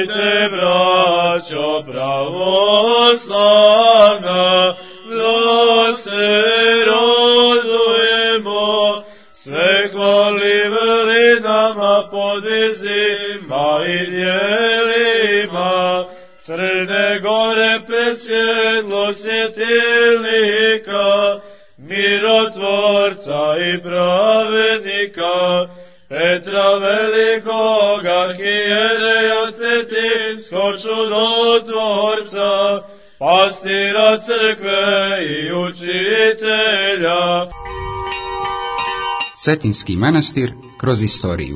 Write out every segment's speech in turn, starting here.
Stajte, braćo pravoslavna, da se radujemo, sve hvali vrlinama, podvizima i djelima, Crne Gore presvjetlo svjetilnika, mirotvorca i pravednika, Petra velikog arhijereja Cetinskog čudotvorca, pastira crkve i učitelja. Cetinski manastir kroz istoriju.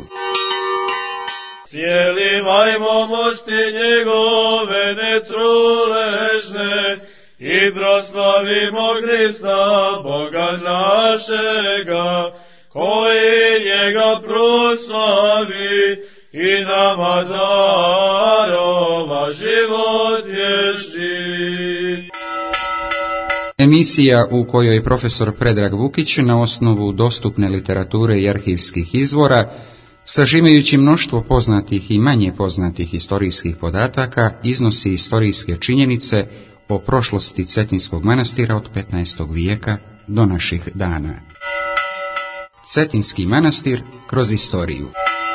Cijelivajmo mošti njegove netruležne i proslavimo Krista, Boga našega, koji njega proslavi i nama darova život vječni. Emisija u kojoj profesor Predrag Vukić na osnovu dostupne literature i arhivskih izvora, sažimajući mnoštvo poznatih i manje poznatih historijskih podataka, iznosi historijske činjenice o prošlosti Cetinskog manastira od 15. vijeka do naših dana. Cetinski manastir kroz istoriju.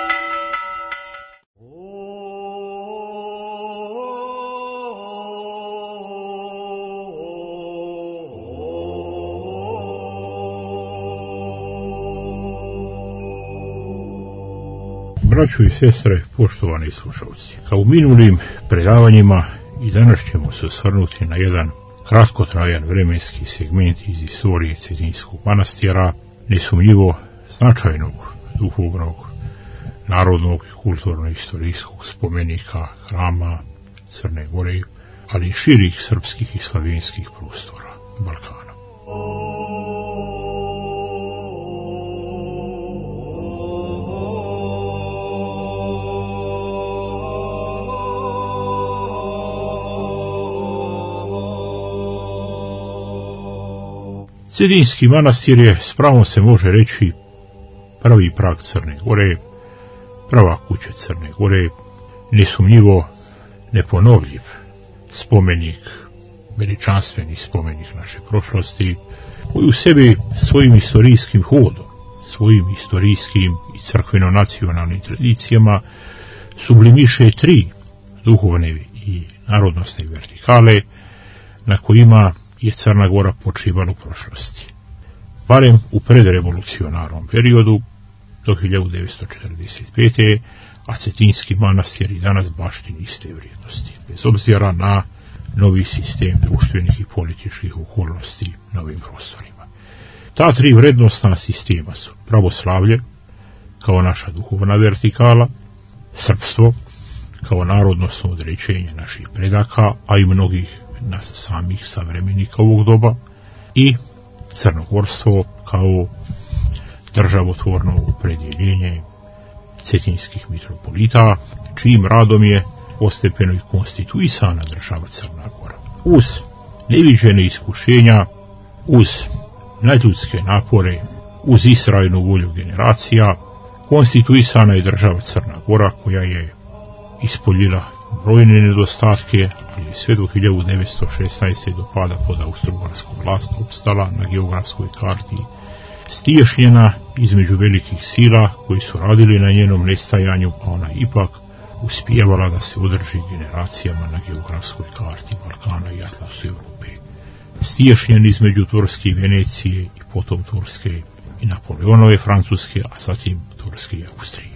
Braćo i sestre, poštovani slušalci, kao u minulim predavanjima i danas ćemo se osvrnuti na jedan kratkotrajan vremenski segment iz istorije Cetinskog manastira, nesumnjivo značajnog duhovnog, narodnog i kulturno-istorijskog spomenika hrama Crne Gore, ali i širih srpskih i slavenskih prostora Balkana. Cetinski manastir je, s pravom se može reći, prvi prag Crne Gore, prva kuća Crne Gore, nesumnjivo neponovljiv spomenik, veličanstveni spomenik naše prošlosti, koji u sebi svojim istorijskim hodom, svojim istorijskim i crkveno-nacionalnim tradicijama sublimiše tri duhovne i narodnostne vertikale na kojima je Crna Gora počivala u prošlosti. Barem u predrevolucionarnom periodu do 1945. a Cetinski manastir i danas baštini iste vrijednosti, bez obzira na novi sistem društvenih i političkih okolnosti na ovim prostorima. Ta tri vrednostna sistema su pravoslavlje kao naša duhovna vertikala, srpstvo kao narodnostno određenje naših predaka, a i mnogih nas samih savremenika ovog doba, i crnogorstvo kao državotvorno opredjeljenje cetinskih mitropolita, čijim radom je postepeno i konstituisana država Crna Gora. Uz neviđene iskušenja, uz nadljudske napore, uz istrajnu volju generacija, konstituisana je država Crna Gora, koja je ispoljila brojne nedostatke, ali sve do 1916. do pada pod austrougarsku vlast opstala na geografskoj karti, stiješnjena između velikih sila koji su radili na njenom nestajanju, a ona ipak uspijevala da se održi generacijama na geografskoj karti Balkana i Atlasu Europe. Stiješnjen između Turske i Venecije i potom Turske i Napoleonove Francuske, a zatim Turske i Austrije.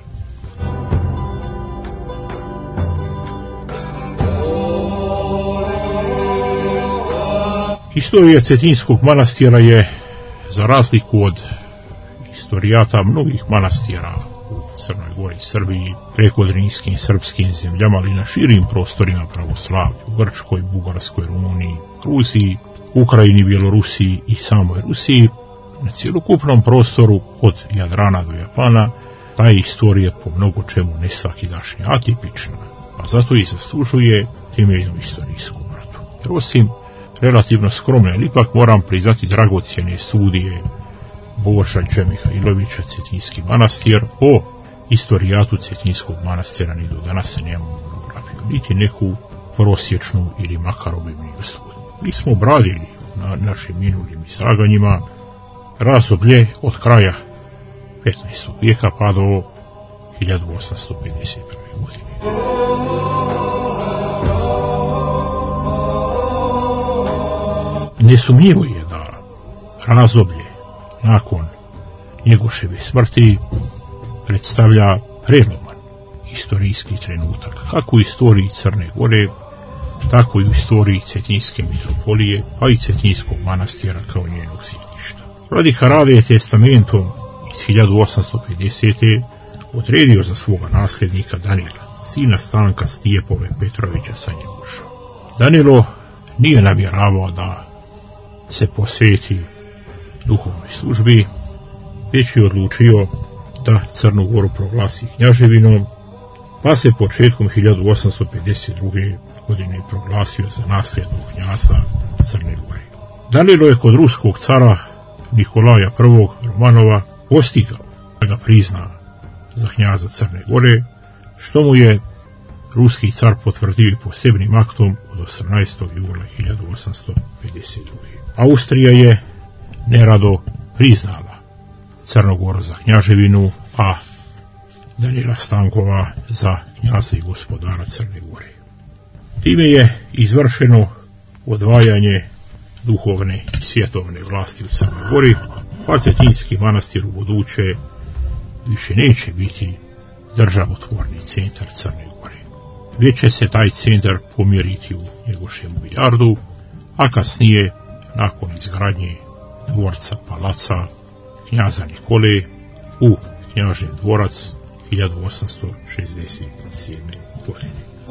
Historija Cetinskog manastira je, za razliku od historijata mnogih manastira u Crnoj Gori, Srbiji, prekodrinskim srpskim zemljama, ali na širim prostorima pravoslavlja, u Grčkoj, Bugarskoj, Rumuniji, Gruziji, Ukrajini, Bjelorusiji i samoj Rusiji, na cjelokupnom prostoru od Jadrana do Japana, ta je istorija po mnogo čemu nesvakidašnja, atipična, a zato i zaslužuje temeljnu istorijsku obradu. Jer osim relativno skromne, ali ipak moram priznati dragocjene studije Boša Mihajlovića Cetinski manastir o istorijatu Cetinskog manastira, ni do danas se nemamo monografiju niti neku prosječnu ili makar obimniju studiju. Mi smo obradili na našim minulim izlaganjima razdoblje od kraja 15. vijeka pa do 1851. godine. Nesumnjivo je da razdoblje nakon Njegoševe smrti predstavlja preloman istorijski trenutak, kako u istoriji Crne Gore, tako i u istoriji Cetinjske mitropolije, pa i Cetinjskog manastira kao njenog sjedišta. Vladika Rade je testamentom iz 1850. odredio za svoga nasljednika Danila, sina Stanka Stijepove Petrovića sa Njegoša. Danilo nije namjeravao da se posveti duhovnoj službi, već je odlučio da Crnu Goru proglasi knjaževinom, pa se početkom 1852. godine proglasio za nasljednog knjaza Crne Gore. Danilo je kod ruskog cara Nikolaja I. Romanova postigao da ga prizna za knjaza Crne Gore, što mu je ruski car potvrdio i posebnim aktom od 18. jula 1852. Austrija je nerado priznala Crnogoru za knjaževinu, a Danila Stankova za knjaza i gospodara Crne Gore. Time je izvršeno odvajanje duhovne i svjetovne vlasti u Crnoj Gori, pa Cetinjski manastir u buduće više neće biti državotvorni centar Crne Gore. Već će se taj centar pomjeriti u Njegošemu biljardu, a kasnije, nakon izgradnje dvorca palaca knjaza Nikole u Knjažev dvorac 1867. godine.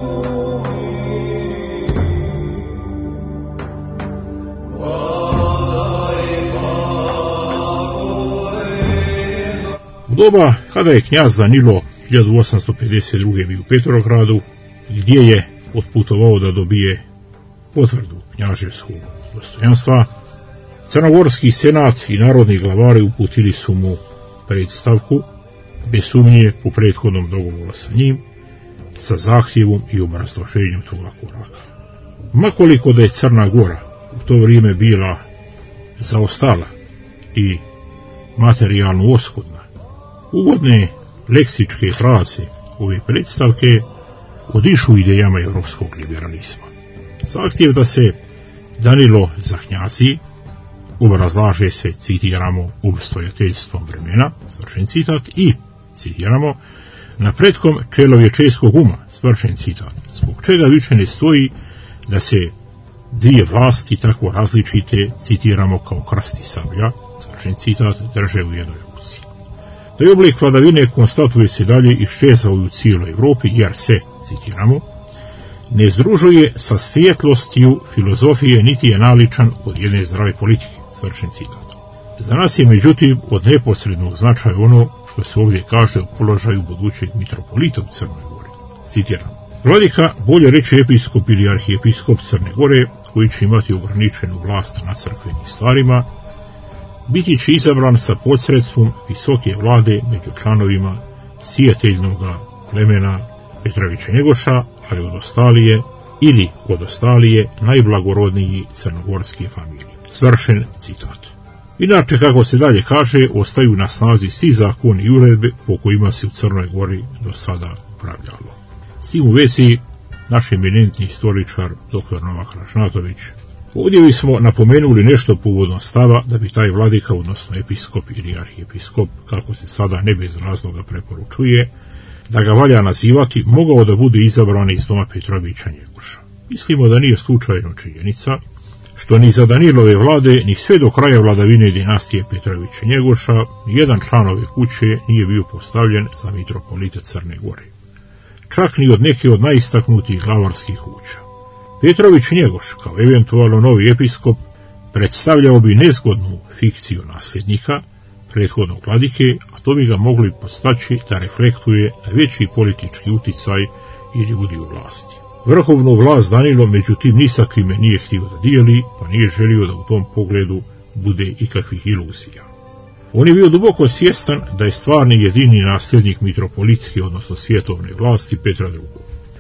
U doba kada je knjaz Danilo 1852. bio u Petrogradu, gdje je otputovao da dobije potvrdu knjaževskog dostojanstva, Crnogorski senat i narodni glavari uputili su mu predstavku, bez sumnje po prethodnom dogovoru sa njim, sa zahtjevom i obrazloženjem toga koraka. Makoliko da je Crna Gora u to vrijeme bila zaostala i materijalno oskudna, uvodne leksičke fraze ove predstavke odišu idejama europskog liberalizma. Zahtjev da se Danilo za knjazi obrazlaže se, citiramo, obstojateljstvom vremena, svršen citat, i, citiramo, napretkom čelovječeskog uma, svršen citat, zbog čega više ne stoji da se dvije vlasti tako različite, citiramo, kao krst i sablja, svršen citat, drže u jednoj ruci. Taj oblik vladavine konstatuje se dalje iščezao u cijeloj Evropi, jer se, citiramo, ne združuje sa svjetlostiju filozofije, niti je naličan od jedne zdrave politike, svršen citat. Za nas je međutim od neposrednog značaja ono što se ovdje kaže o položaju budućeg mitropolita u Crnoj Gori. Citiram. Vladika, bolje reći episkop ili arhijepiskop Crne Gore, koji će imati ograničenu vlast na crkvenim stvarima, biti će izabran sa posredstvom visoke vlade među članovima sijateljnoga plemena Petrovića Njegoša, ali od ostalije najblagorodniji crnogorske familije. Svršen citat. Inače, kako se dalje kaže, ostaju na snazi svi zakoni i uredbe po kojima se u Crnoj Gori do sada upravljalo. S tim u vezi, naš eminentni istoričar dr. Novak Rašnatović, ovdje bismo napomenuli nešto povodom stava da bi taj vladika, odnosno episkop ili arhijepiskop, kako se sada ne bez razloga preporučuje, da ga valja nazivati, mogao da bude izabran iz doma Petrovića Njegoša. Mislimo da nije slučajno činjenica, što ni za Danilove vlade, ni sve do kraja vladavine dinastije Petrovića Njegoša, nijedan član ove kuće nije bio postavljen za mitropolita Crne Gore. Čak ni od neke od najistaknutih glavarskih kuća. Petrović Njegoš, kao eventualno novi episkop, predstavljao bi nezgodnu fikciju nasljednika, prethodnog vladike, a to bi ga mogli podstaći da reflektuje na veći politički uticaj i ljudi u vlasti. Vrhovnu vlast Danilo, međutim, ni sa kime nije htio da dijeli, pa nije želio da u tom pogledu bude ikakvih iluzija. On je bio duboko svjestan da je stvarni jedini nasljednik mitropolitske, odnosno svjetovne vlasti, Petra II.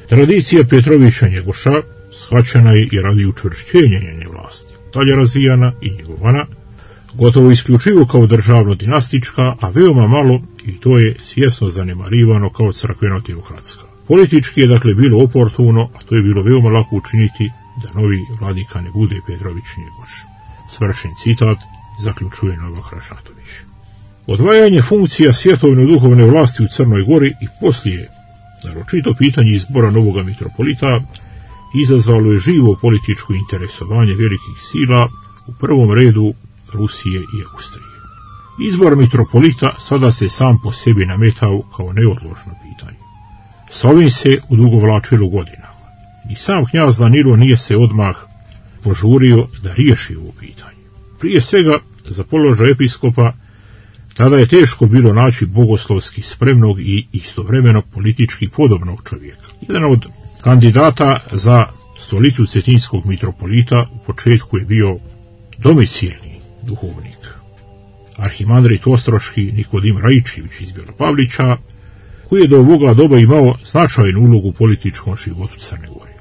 Tradicija Petrovića Njegoša shvaćena je i radi učvršćenja njene vlasti, dalje razvijana i njegovana, gotovo isključivo kao državno-dinastička, a veoma malo, i to je svjesno zanemarivano, kao crkveno-teokratska. Politički je dakle bilo oportuno, a to je bilo veoma lako učiniti, da novi vladika ne bude Petrović Njegoš. Svršen citat zaključuje Novak Rašatović. Odvajanje funkcija svjetovno-duhovne vlasti u Crnoj Gori i poslije naročito pitanje izbora novoga mitropolita izazvalo je živo političko interesovanje velikih sila, u prvom redu Rusije i Austrije. Izbor mitropolita sada se sam po sebi nametao kao neodložno pitanje. Sa ovim se odugovlačilo godinama. I sam knjaz Danilo nije se odmah požurio da riješi ovo pitanje. Prije svega, za položaj episkopa tada je teško bilo naći bogoslovski spremnog i istovremeno politički podobnog čovjeka. Jedan od kandidata za stolicu cetinskog mitropolita u početku je bio domicilni duhovnik, arhimandrit ostroški Nikodim Raičević iz Belopavlića, koji je do ovoga doba imao značajnu ulogu u političkom životu Crne Gore.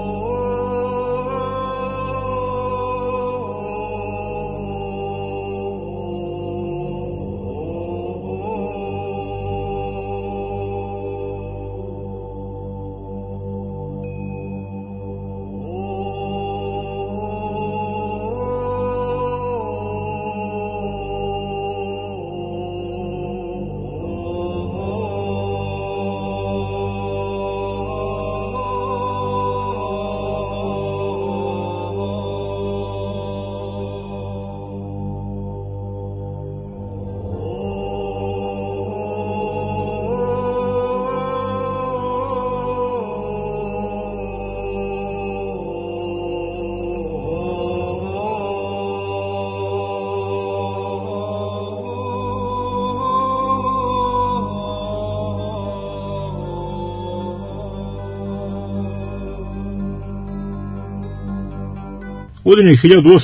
Godine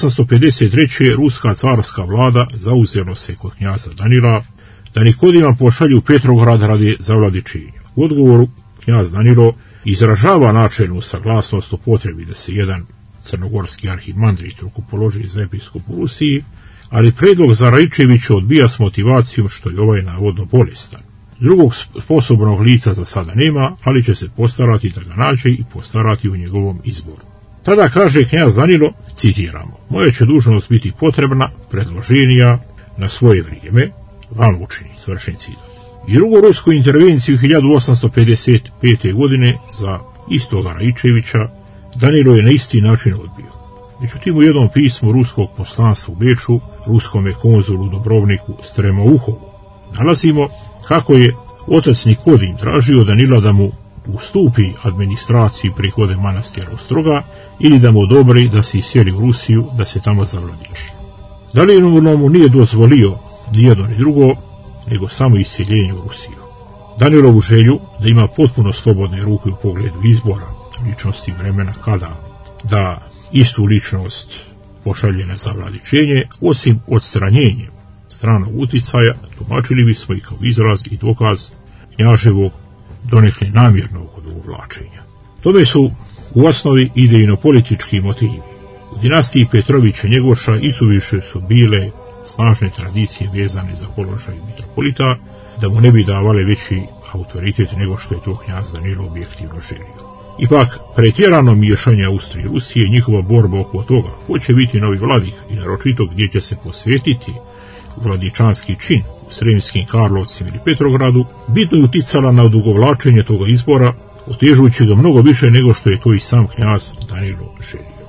1853. ruska carska vlada zauzelo se kod knjaza Danila da Nikodima pošalju u Petrograd radi zavladičenja. U odgovoru knjaz Danilo izražava načelnu saglasnost o potrebi da se jedan crnogorski arhimandrit rukopoloži za episkop u Rusiji, ali predlog za Raičevića odbija s motivacijom što je ovaj navodno bolestan. Drugog sposobnog lica za sada nema, ali će se postarati da ga nađe i postarati u njegovom izboru. Tada kaže knjaz Danilo, citiramo, moja će dužnost biti potrebna, predloženija na svoje vrijeme, vam učini, svršen citat. I drugu rusku intervenciju 1855. godine za istoga Raičevića Danilo je na isti način odbio. Međutim, u jednom pismu ruskog poslanstva u Beču, ruskome konzulu Dobrovniku Stremouhovu, nalazimo kako je otac Nikodim tražio Danila da mu ustupi administraciji prihode manastira Ostroga ili da mu odobri da se iseli u Rusiju, da se tamo zavladiči. Danilo mu nije dozvolio ni jedno ni drugo, nego samo iseljenje u Rusiju. Danilovu želju da ima potpuno slobodne ruke u pogledu izbora ličnosti vremena kada da istu ličnost pošalje na zavladičenje, osim odstranjenjem stranog uticaja, tumačili bismo i kao izraz i dokaz knjaževog donekle namjernog odugovlačenja. Tome su u osnovi idejno-politički motivi. U dinastiji Petrovića Njegoša isuviše su bile snažne tradicije vezane za položaj mitropolita, da mu ne bi davale veći autoritet nego što je to knjaz Danilo objektivno želio. Ipak, pretjerano miješanje Austrije i Rusije i njihova borba oko toga ko će biti novi vladik i naročito gdje će se posvetiti u vladičanski čin u Sremskim Karlovcima ili Petrogradu, bitno je uticala na odugovlačenje toga izbora, otežujući ga mnogo više nego što je to i sam knjaz Danilo želio.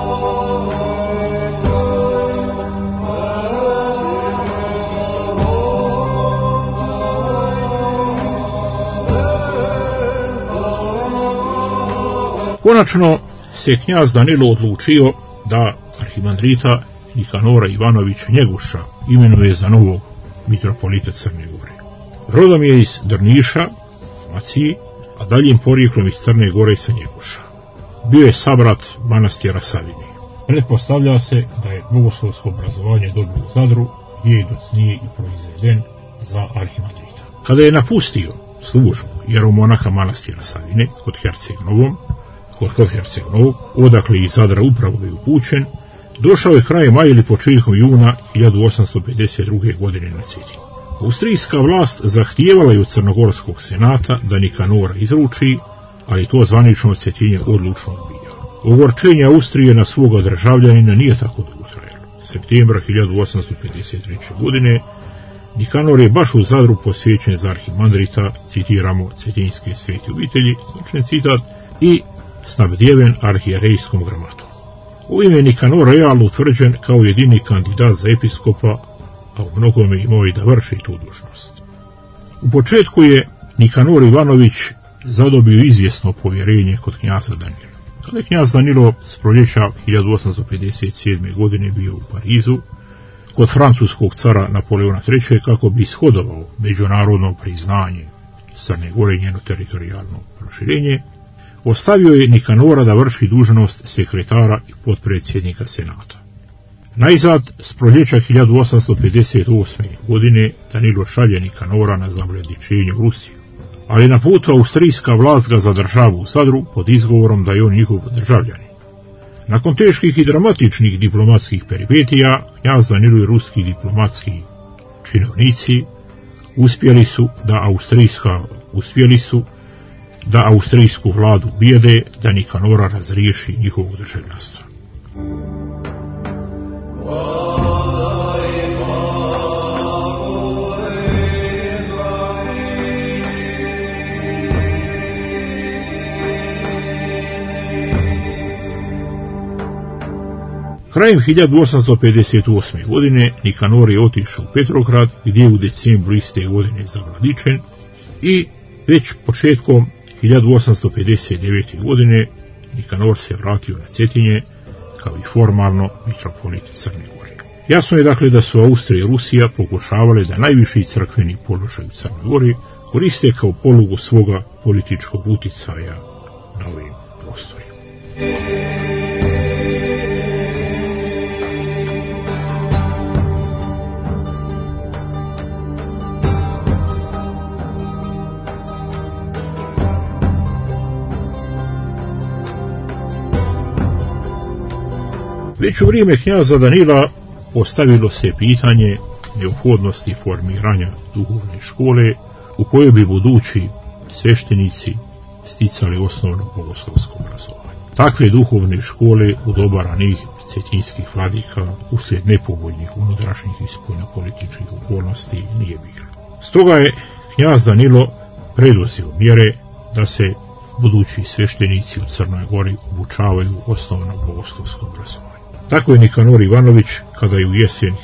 Konačno se knjaz Danilo odlučio da arhimandrita Nikanora Ivanovića Njegoša imenuje za novog mitropolita Crne Gore. Rodom je iz Drniša, Maciji, a daljim porijeklom iz Crne Gore sa Njegoša. Bio je sabrat manastira Savini. Pretpostavlja se da je bogoslovsko obrazovanje dobio u Zadru, gdje je docnije i proizveden za arhimandrita. Kada je napustio službu jeromonaha manastira Savine kod Herceg-Novog, odakle iz Zadra upravo je upućen, došao je krajem maja ili početkom juna 1852. godine na Cetinje. Austrijska vlast zahtijevala je od Crnogorskog senata da Nikanora izruči, ali to zvanično Cetinje odlučno odbijalo. Ogorčenje Austrije na svoga državljanina nije tako dugo trajalo. Septembra 1853. godine Nikanor je baš u Zadru posjećen za arhimandrita, citiramo Cetinjske svete obitelji, značen citat, i snabdjeven arhijerejskom gramatom. U ime Nikanor realno utvrđen kao jedini kandidat za episkopa, a u mnogome imao i da vrši tu dužnost. U početku je Nikanor Ivanović zadobio izvjesno povjerenje kod knjaza Danila. Kada je knjaz Danilo s proljeća 1857. godine bio u Parizu, kod francuskog cara Napoleona III. Kako bi ishodovao međunarodno priznanje Crne Gore i njeno teritorijalno proširenje, ostavio je Nikanora da vrši dužnost sekretara i potpredsjednika senata. Najzad, s proljeća 1858. godine Danilo šalje Nikanora na zavljadičenje u Rusiju, ali na putu austrijska vlast ga zadržava u Zadru pod izgovorom da je on njihov državljanin. Nakon teških i dramatičnih diplomatskih peripetija, knjaz Danilo i ruski diplomatski činovnici uspjeli su da austrijsku vladu ubijede da Nikanora razriješi njihovo državljanstvo. Krajem 1858. godine Nikanor je otišao u Petrograd, gdje je u decembru iste godine zavladičen, i već početkom 1859. godine Nikanor se vratio na Cetinje kao i formalno mitropolit Crne Gore. Jasno je dakle da su Austrija i Rusija pokušavale da najviši crkveni položaj u Crnoj Gori koriste kao polugu svoga političkog uticaja na ovim prostorima. Već u vrijeme knjaza Danila postavilo se pitanje neophodnosti formiranja duhovne škole u kojoj bi budući sveštenici sticali osnovno bogoslovsko obrazovanje. Takve duhovne škole u doba ranijih cetinjskih vladika uslijed nepovoljnih unutrašnjih i spoljnopolitičkih okolnosti nije bilo. Stoga je knjaz Danilo preduzeo mjere da se budući sveštenici u Crnoj Gori obučavaju osnovno bogoslovsko obrazovanje. Tako je Nikanor Ivanović, kada je u jesen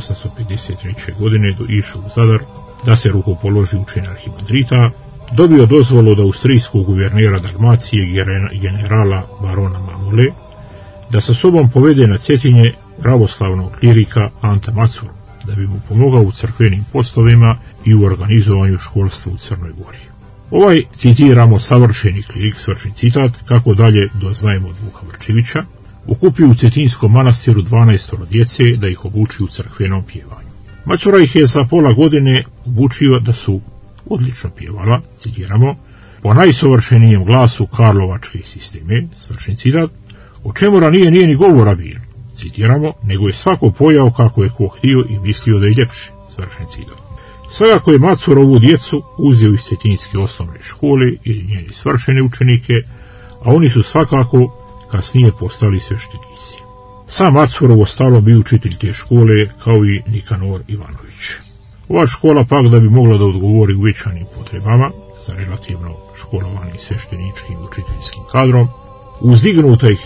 1853. godine išao u Zadar da se rukopoloži učenje arhimandrita, dobio dozvolu od austrijskog guvernera Dalmacije generala barona Mamule da sa sobom povede na Cetinje pravoslavnog klirika Anta Macuru, da bi mu pomogao u crkvenim poslovima i u organizovanju školstva u Crnoj Gori. Ovaj, citiramo, savršeni klirik, svršen citat, kako dalje doznajemo od Vuka Vrčevića, okupio u Cetinjskom manastiru 12 djece da ih obuči u crkvenom pjevanju. Macura ih je za pola godine obučio da su odlično pjevala, citiramo, po najsavršenijem glasu karlovačke sisteme, svršen citat, o čemu ranije nije ni govora bilo, citiramo, nego je svako pojao kako je ko htio i mislio da je ljepši, svršen citat. Svakako je Macur ovu djecu uzeo iz Cetinjske osnovne škole ili njeni svršene učenike, a oni su svakako kasnije postali sveštenici. Sam Macurovo stalo bio učitelj te škole, kao i Nikanor Ivanović. Ova škola pak, da bi mogla da odgovori uvećanim potrebama za relativno školovanim svešteničkim učiteljskim kadrom, uzdignuta je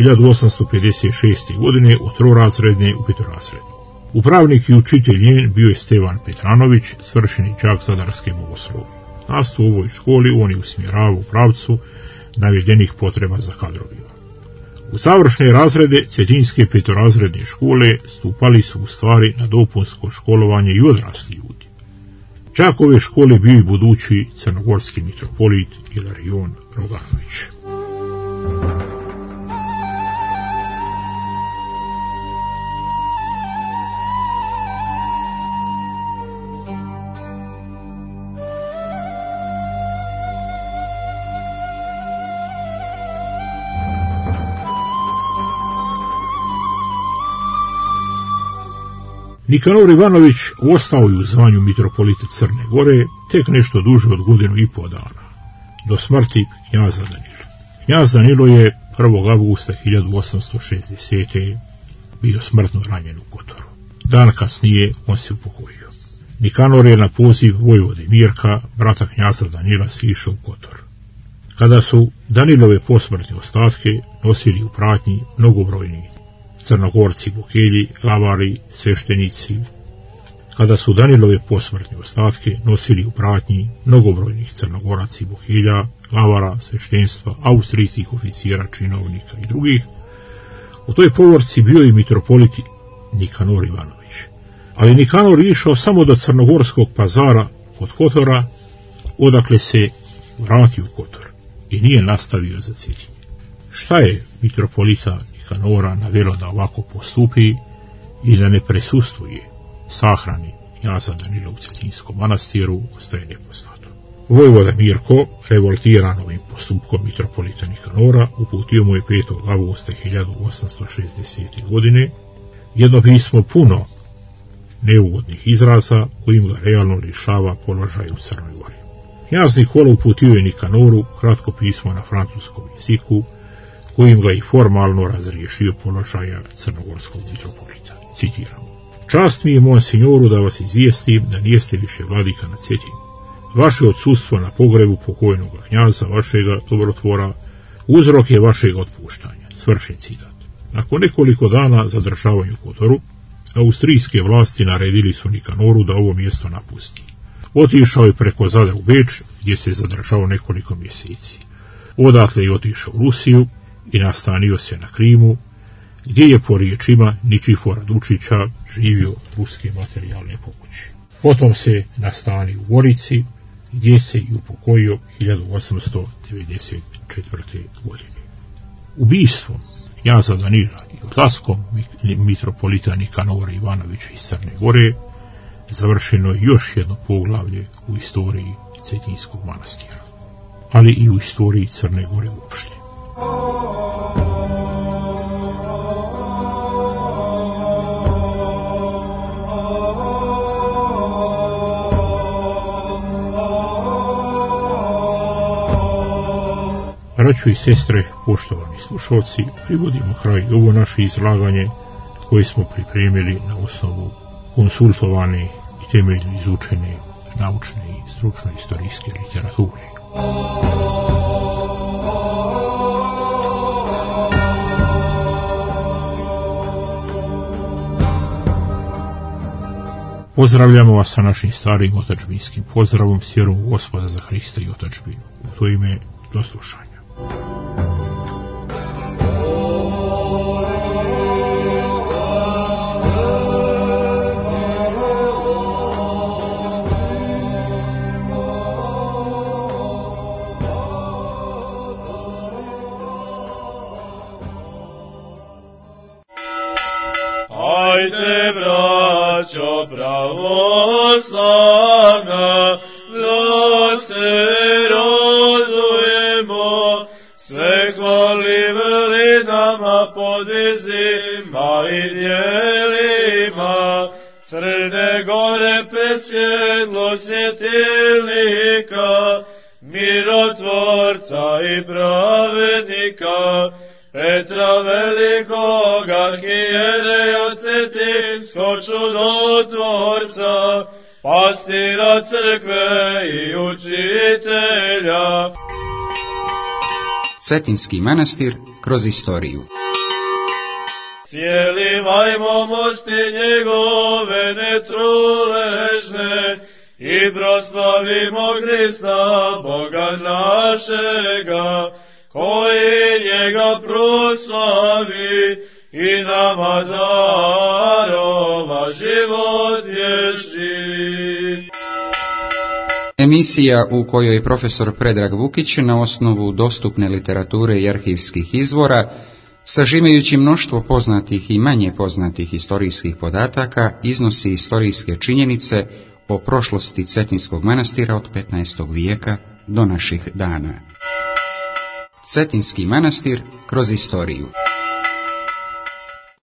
1856. godine od trorazredne u petorazrednu. Upravnik i učitelj njen bio je Stevan Petranović, svršeni đak zadarske bogoslovije. Nastavu u ovoj školi on je usmjeravao u pravcu navedenih potreba za kadrovima. U završne razrede Cetinjske petorazredne škole stupali su u stvari na dopunsko školovanje i odrasli ljudi. Đak ove škole bio i budući crnogorski mitropolit Ilarion Roganović. Nikanor Ivanović ostao je u zvanju mitropolita Crne Gore tek nešto duže od 1,5 dana, do smrti knjaza Danila. Knjaz Danilo je 1. avgusta 1860. bio smrtno ranjen u Kotoru. Dan kasnije on se upokojio. Nikanor je na poziv vojvode Mirka, brata knjaza Danila, sišao u Kotor. Kada su Danilove posmrtne ostatke nosili u pratnji mnogobrojni Crnogorci, Bokelji, Lavari, sveštenici, kada su Danilove posmrtne ostatke nosili u pratnji mnogobrojnih Crnogoraca i Bokelja, Lavara, sveštenstva, austrijskih oficijera, činovnika i drugih, u toj povorci bio i mitropolit Nikanor Ivanović. Ali Nikanor je išao samo do Crnogorskog pazara kod Kotora, odakle se vratio u Kotor i nije nastavio za Cetinje. Šta je mitropolita Nikanora navelo da ovako postupi i da ne prisustvuje sahrani knjaza Danila u Cetinjskom manastiru, ostaje nepoznato. Vojvoda Mirko, revoltiran ovim postupkom mitropolita Nikanora, uputio mu je 5. avgusta 1860. godine jedno pismo puno neugodnih izraza kojim ga realno lišava položaja u Crnoj Gori. Knjaz Nikola uputio je Nikanoru kratko pismo na francuskom jeziku kojim ga i formalno razriješio položaja crnogorskog mitropolita. Citiram: Čast mi je, monsignoru, da vas izvijestim da nijeste više vladika na Cetinju. Vaše odsustvo na pogrebu pokojnog knjaza, vašega dobrotvora, uzrok je vašeg otpuštanja. Svršen citat. Nakon nekoliko dana zadržavanja u Kotoru, austrijske vlasti naredili su Nikanoru da ovo mjesto napusti. Otišao je preko Zadra u Beč, gdje se zadržao nekoliko mjeseci. Odatle je otišao u Rusiju i nastanio se na Krimu, gdje je po riječima Ničifora Dučića živio od ruske materijalne pomoći. Potom se nastanio u Gorici, gdje se i upokojio 1894. godine. Ubistvom knjaza Danila i odlaskom mitropolita Nikanora Ivanovića iz Crne Gore završeno je još jedno poglavlje u istoriji Cetinjskog manastira, ali i u istoriji Crne Gore uopšte. Braćo i sestre, poštovani slušalci, privodimo kraj ovo naše izlaganje koje smo pripremili na osnovu konsultovane i temeljno izučene naučne i stručno istorijske literature. Pozdravljamo vas sa našim starim otadžbinskim pozdravom, s vjerom u Gospoda za Hrista i otadžbinu. U to ime, do slušanja. Ajde, braćo pravoslavna, da se radujemo, sve hvalivali nama podvizima i djelima, Crne Gore presvjetlo svjetilnika, mirotvorca i pravednika, Petra velikog arhijereja Cetinskog čudotvorca, pastira crkve i učitelja. Cetinski manastir kroz istoriju. Cijelivajmo mošti njegove netruležne i proslavimo Hrista, Boga našega, koji njega proslavi i nama darova život vječni. Emisija u kojoj profesor Predrag Vukić na osnovu dostupne literature i arhivskih izvora, sažimajući mnoštvo poznatih i manje poznatih historijskih podataka, iznosi historijske činjenice o prošlosti Cetinskog manastira od 15. vijeka do naših dana. Cetinski manastir kroz istoriju.